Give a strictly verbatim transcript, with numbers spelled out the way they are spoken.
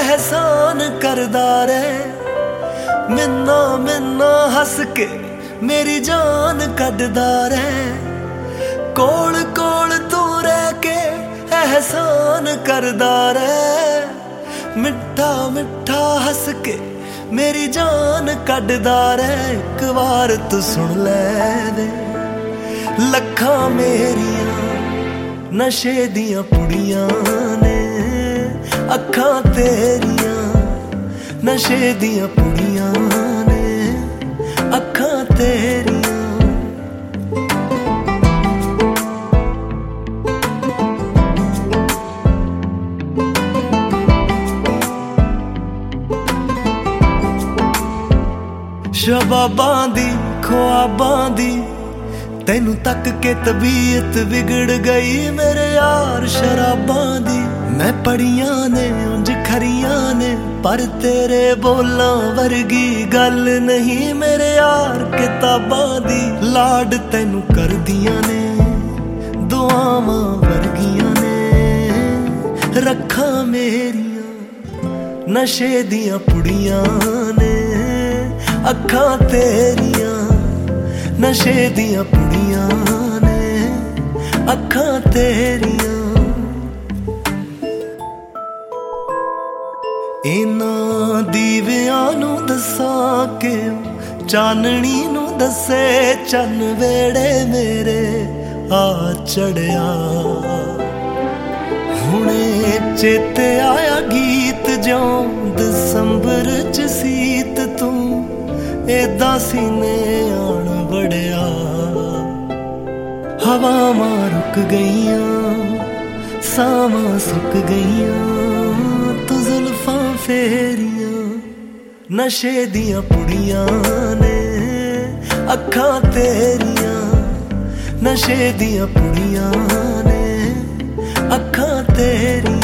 एहसान करदा रे। मिन्ना मिन्ना हस के मेरी जान कड्डदा रे। कोल कोल तू रह के एहसान करदा रे। मिठा मिठा हस के मेरी जान कड्डदा रे। एक बार तू सुन ले दे लखां मेरियां नशे दियां पुड़ियां ने। अखां तेरियां नशे दियां पुड़ियां ने। अखां तेरियां शबाबां दी ख्वाबां दी तैनू तक के तबीयत बिगड़ गई मेरे यार शराबां दी। मैं पढ़ियां ने उंज खरियां ने पर तेरे बोलां वर्गी गल नहीं मेरे यार किताबां दी। लाड तैनू करदियां ने दुआवां वर्गियां ने। रखां मेरियां नशे दियां पुड़ियां ने। अखां तेरियां नशे दियां पुड़ियां ने। अखां तेरियां इन्हां दीवियां नू दसां के चाननी नू दसे चन वेड़े मेरे आ चढ़िया। हुणे चेते आया गीत जौं दसंबर च सीत तू एदा सीने आन बड़िया। हवावां रुक गईयां सावां सुक गईयां तू जुल्फां फेरियां नशे दियां पुड़ियां ने। अखां तेरियां नशे दियां पुड़ियां ने। अखां तेरियां